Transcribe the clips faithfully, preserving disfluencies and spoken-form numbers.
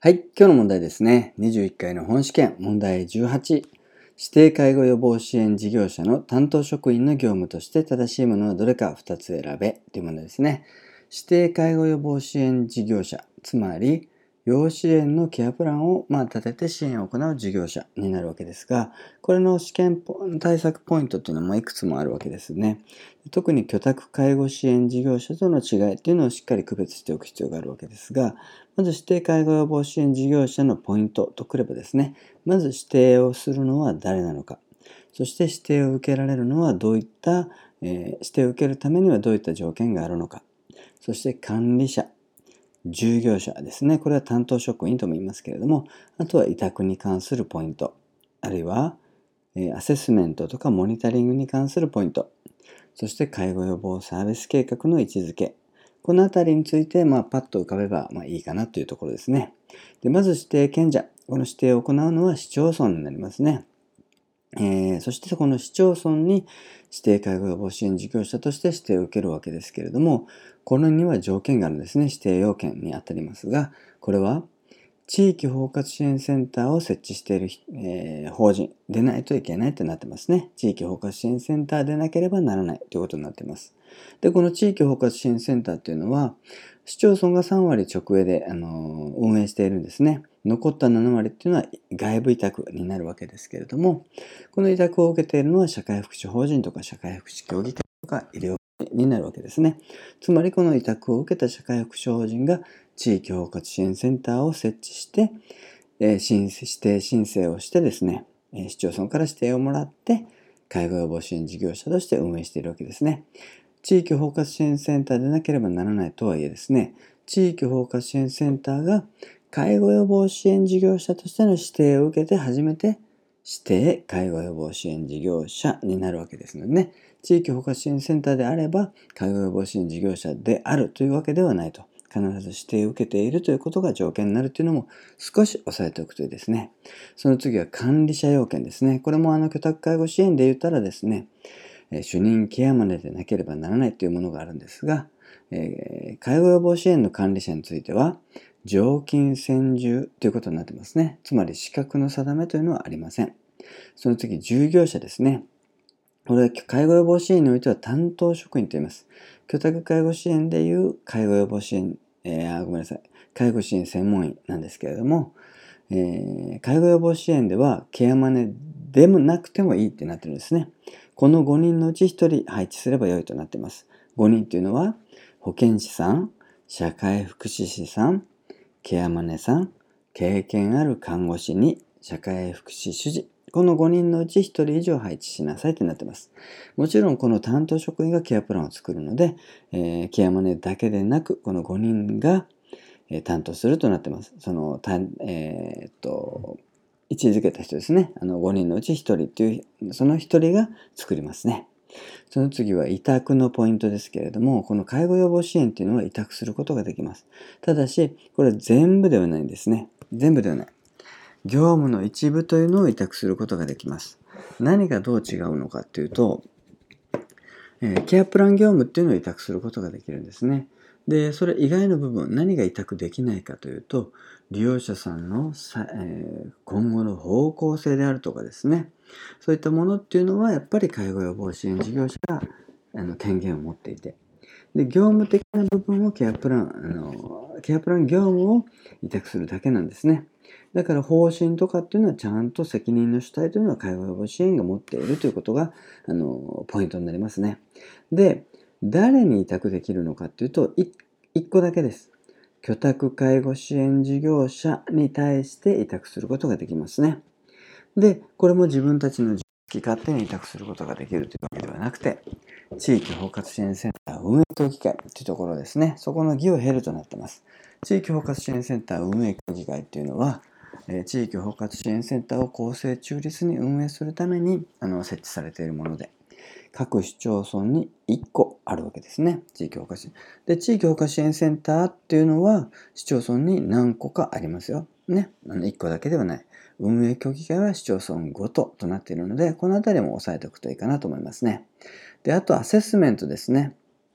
はい、今日の問題ですね。にじゅういっかいの本試験問題じゅうはち。指定介護予防支援事業者の担当職員の業務として正しいものはどれかふたつ選べというものですね。指定介護予防支援事業者、つまり要支援のケアプランをまあ立てて支援を行う事業者になるわけですが、これの試験対策ポイントというのもいくつもあるわけですね。特に居宅介護支援事業者との違いというのをしっかり区別しておく必要があるわけですが、まず指定介護予防支援事業者のポイントとくればですね、まず指定をするのは誰なのか、そして指定を受けられるのはどういった、えー、指定を受けるためにはどういった条件があるのか、そして管理者、従業者ですね。これは担当職員とも言いますけれども、あとは委託に関するポイント、あるいは、えー、アセスメントとかモニタリングに関するポイント、そして介護予防サービス計画の位置づけ、このあたりについて、まあ、パッと浮かべばまあいいかなというところですね。で、まず指定権者。この指定を行うのは市町村になりますね。えー、そしてこの市町村に指定介護予防支援事業者として指定を受けるわけですけれども、これには条件があるんですね。指定要件にあたりますが、これは地域包括支援センターを設置している、えー、法人でないといけないとなってますね。地域包括支援センターでなければならないということになっています。で、この地域包括支援センターというのは、市町村がさんわり直営で、あのー、運営しているんですね。残ったななわりっていうのは外部委託になるわけですけれども、この委託を受けているのは社会福祉法人とか社会福祉協議会とか医療になるわけですね。つまりこの委託を受けた社会福祉法人が地域包括支援センターを設置して、えー、申指定申請をしてですね、えー、市町村から指定をもらって介護予防支援事業者として運営しているわけですね。地域包括支援センターでなければならないとはいえですね、地域包括支援センターが介護予防支援事業者としての指定を受けて初めて指定介護予防支援事業者になるわけですのでね、地域包括支援センターであれば介護予防支援事業者であるというわけではないと。必ず指定を受けているということが条件になるというのも少し押さえておくといいですね。その次は管理者要件ですね。これもあの居宅介護支援で言ったらですね、主任ケアマネでなければならないというものがあるんですが、えー、介護予防支援の管理者については常勤専従ということになってますね。つまり資格の定めというのはありません。その次、従業者ですね。これは介護予防支援においては担当職員と言います。居宅介護支援でいう介護予防支援、えー、ごめんなさい。介護支援専門員なんですけれども、えー、介護予防支援ではケアマネでもなくてもいいってなってるんですね。このごにんのうちひとり配置すればよいとなっています。ごにんというのは保健師さん、社会福祉士さん、ケアマネさん、経験ある看護師に社会福祉主事。このごにんのうちひとり以上配置しなさいとなっています。もちろんこの担当職員がケアプランを作るので、えー、ケアマネだけでなくこのごにんが担当するとなっています。その、えー、っと、位置づけた人ですね。あのごにんのうちひとりという、そのひとりが作りますね。その次は委託のポイントですけれども、この介護予防支援というのは委託することができます。ただし、これは全部ではないんですね。全部ではない。業務の一部というのを委託することができます。何がどう違うのかというと、えー、ケアプラン業務っていうのを委託することができるんですね。で、それ以外の部分、何が委託できないかというと、利用者さんのさ、えー、今後の方向性であるとかですね、そういったものっていうのは、やっぱり介護予防支援事業者があの権限を持っていて、で、業務的な部分をケアプラン、あの、ケアプラン業務を委託するだけなんですね。だから方針とかっていうのはちゃんと責任の主体というのは介護予防支援が持っているということが、あの、ポイントになりますね。で、誰に委託できるのかっていうと、いっこだけです。居宅介護支援事業者に対して委託することができますね。で、これも自分たちの好き勝手に委託することができるというわけではなくて、地域包括支援センター運営協議会というところですね。そこの議を経るとなっています。地域包括支援センター運営協議会というのは、えー、地域包括支援センターを公正中立に運営するためにあの設置されているもので、各市町村にいっこあるわけですね。地域包括支援。で、地域包括支援センターっていうのは市町村に何個かありますよ。ね。あのいっこだけではない。運営協議会は市町村ごととなっているので、このあたりも押さえておくといいかなと思いますね。で、あとアセスメントですね。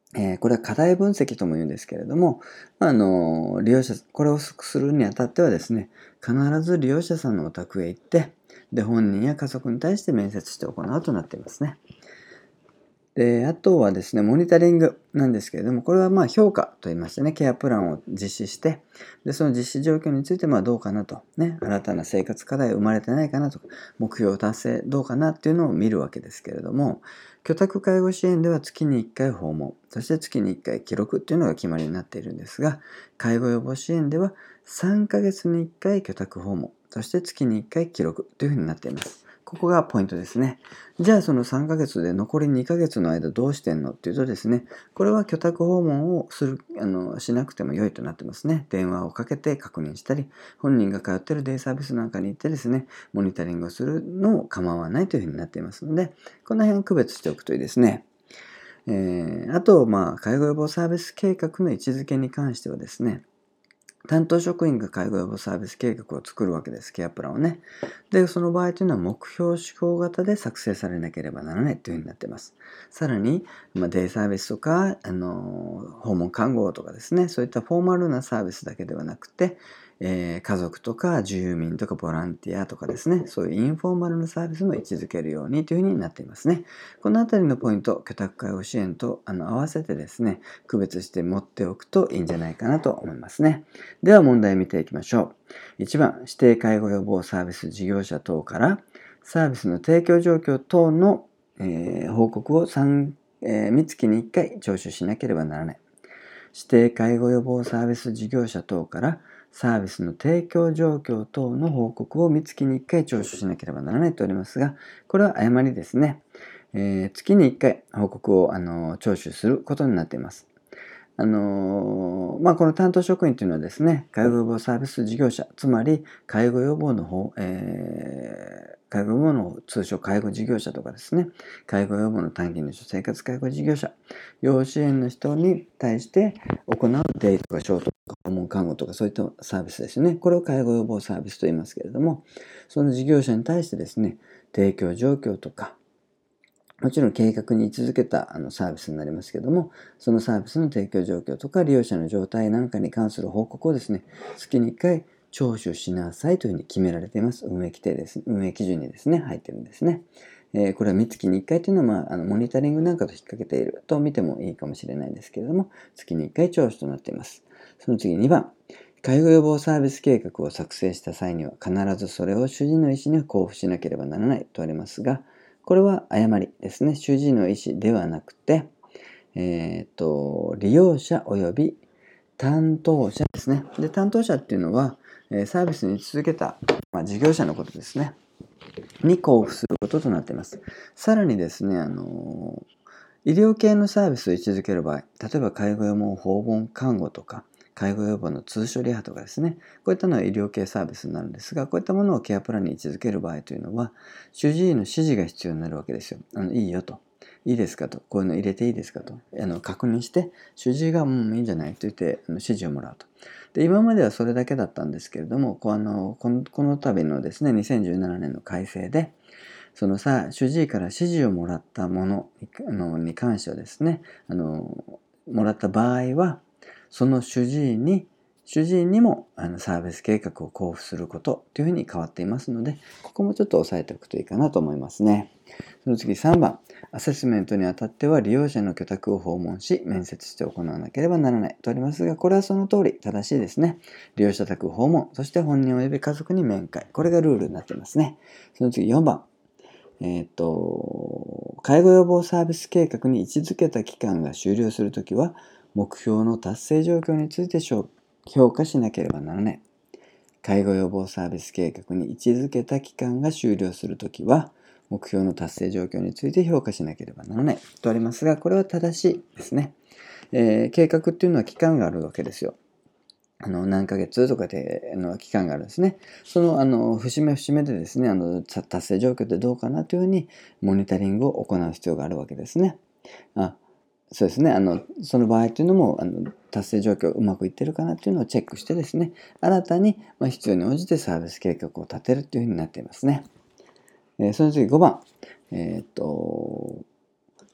えーこれは課題分析とも言うんですけれども、あの利用者、これをするにあたってはですね、必ず利用者さんのお宅へ行って、で、本人や家族に対して面接して行うとなっていますね。で、あとはですね、モニタリングなんですけれども、これはまあ評価といいましてね、ケアプランを実施して、で、その実施状況についてまあどうかなと、ね、新たな生活課題生まれてないかなとか、目標達成どうかなっていうのを見るわけですけれども、居宅介護支援では月にいっかい訪問、そして月にいっかい記録っていうのが決まりになっているんですが、介護予防支援ではさんかげつにいっかい居宅訪問、そして月にいっかい記録というふうになっています。ここがポイントですね。じゃあそのさんかげつで残りにかげつの間どうしてんのっていうとですね、これは居宅訪問をする、あの、しなくても良いとなってますね。電話をかけて確認したり、本人が通っているデイサービスなんかに行ってですね、モニタリングをするのも構わないというふうになっていますので、この辺区別しておくといいですね。えー、あと、まあ、介護予防サービス計画の位置づけに関してはですね、担当職員が介護予防サービス計画を作るわけです。ケアプランをね。で、その場合というのは目標指標型で作成されなければならないというふうになっています。さらに、まあ、デイサービスとか、あの、訪問看護とかですね、そういったフォーマルなサービスだけではなくて、えー家族とか住民とかボランティアとかですね、そういうインフォーマルなサービスも位置づけるようにというふうになっていますね。このあたりのポイント、居宅介護支援とあの合わせてですね、区別して持っておくといいんじゃないかなと思いますね。では問題を見ていきましょう。いちばん、指定介護予防サービス事業者等からサービスの提供状況等の、えー報告を3、えー、みっつきにいっかい聴取しなければならない。指定介護予防サービス事業者等からサービスの提供状況等の報告をみっつきにいっかい聴取しなければならないとありますが、これは誤りですね。えー月にいっかい報告をあの聴取することになっています。あのーまあ、この担当職員というのはですね、介護予防サービス事業者、つまり介護予防の方、えー介護予防の通称介護事業者とかですね、介護予防の短期の生活介護事業者、要支援の人に対して行うデイとかショートとか訪問看護とかそういったサービスですね。これを介護予防サービスと言いますけれども、その事業者に対してですね、提供状況とか、もちろん計画に位置づけたあのサービスになりますけども、そのサービスの提供状況とか利用者の状態なんかに関する報告をですね、月にいっかい聴取しなさいというふうに決められています。運営規定です。運営基準にですね、入ってるんですね。えーこれはみっつきにいっかいというのは、まあ、あのモニタリングなんかと引っ掛けていると見てもいいかもしれないんですけれども、月にいっかい聴取となっています。その次にばん、介護予防サービス計画を作成した際には必ずそれを主治医の医師に交付しなければならないとありますが、これは誤りですね。主治医の医師ではなくて、えっと、利用者及び担当者ですね。で、担当者っていうのは、えーサービスに続けた、まあ、事業者のことですね。に交付することとなっています。さらにですね、あの医療系のサービスを位置づける場合、例えば介護予防訪問看護とか、介護予防の通所リハとかですね、こういったのは医療系サービスになるんですが、こういったものをケアプランに位置づける場合というのは、主治医の指示が必要になるわけですよ。あのいいよと。いいですかと。こういうの入れていいですかと。あの確認して、主治医が、うん、いいんじゃないと言ってあの指示をもらうと。で、今まではそれだけだったんですけれども、こうあのこのこの度のですね、にせんじゅうななねんの改正で、そのさ、主治医から指示をもらったものあのに関してはですね、あの、もらった場合は、その主治医に、主治医にもあのサービス計画を交付することというふうに変わっていますので、ここもちょっと押さえておくといいかなと思いますね。その次さんばん、アセスメントにあたっては利用者の居宅を訪問し、面接して行わなければならないとありますが、これはその通り正しいですね。利用者宅訪問、そして本人及び家族に面会。これがルールになっていますね。その次よんばん、えっと、介護予防サービス計画に位置づけた期間が終了するときは、目標の達成状況について評価しなければならない。介護予防サービス計画に位置づけた期間が終了するときは、目標の達成状況について評価しなければならないとありますが、これは正しいですね。えー計画っていうのは期間があるわけですよ。あの何ヶ月とかでの期間があるんですね。そのあの節目節目でですね、あの達成状況ってどうかなというふうにモニタリングを行う必要があるわけですね。あ、そうですね。あのその場合というのもあの達成状況うまくいってるかなというのをチェックしてですね、新たに、まあ、必要に応じてサービス計画を立てるというふうになっていますね。えーその次ごばん、えーっと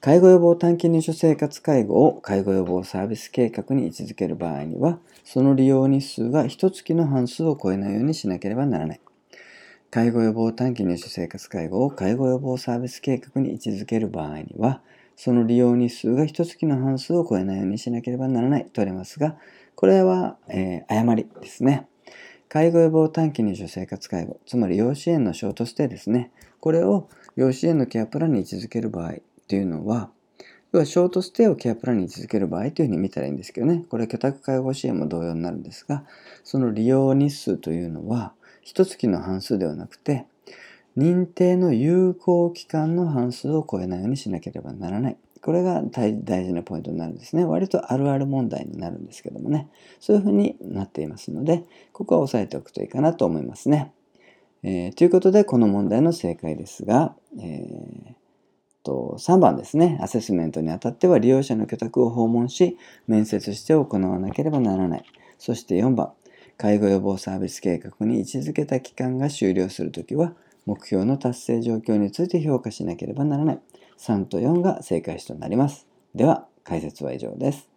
介護予防短期入所生活介護を介護予防サービス計画に位置づける場合には、その利用日数がいっかげつの半数を超えないようにしなければならない。介護予防短期入所生活介護を介誤予防サービス計画に位置づける場合には、その利用日数がいっかげつの半数を超えないようにしなければならないとありますが、これは、えー、誤りですね。介護予防短期入所生活介護、つまり要支援のショートステイですね。これを要支援のケアプランに位置づける場合というのは、要はショートステイをケアプランに位置づける場合というふうに見たらいいんですけどね。これは居宅介護支援も同様になるんですが、その利用日数というのは、いっかげつの半数ではなくて、認定の有効期間の半数を超えないようにしなければならない。これが大事なポイントになるんですね。割とあるある問題になるんですけどもね。そういうふうになっていますので、ここは押さえておくといいかなと思いますね。えー、ということで、この問題の正解ですが、えー、とさんばんですね。アセスメントにあたっては利用者の居宅を訪問し、面接して行わなければならない。そしてよんばん、介護予防サービス計画に位置づけた期間が終了するときは、目標の達成状況について評価しなければならない。さんとよんが正解詞となります。では、解説は以上です。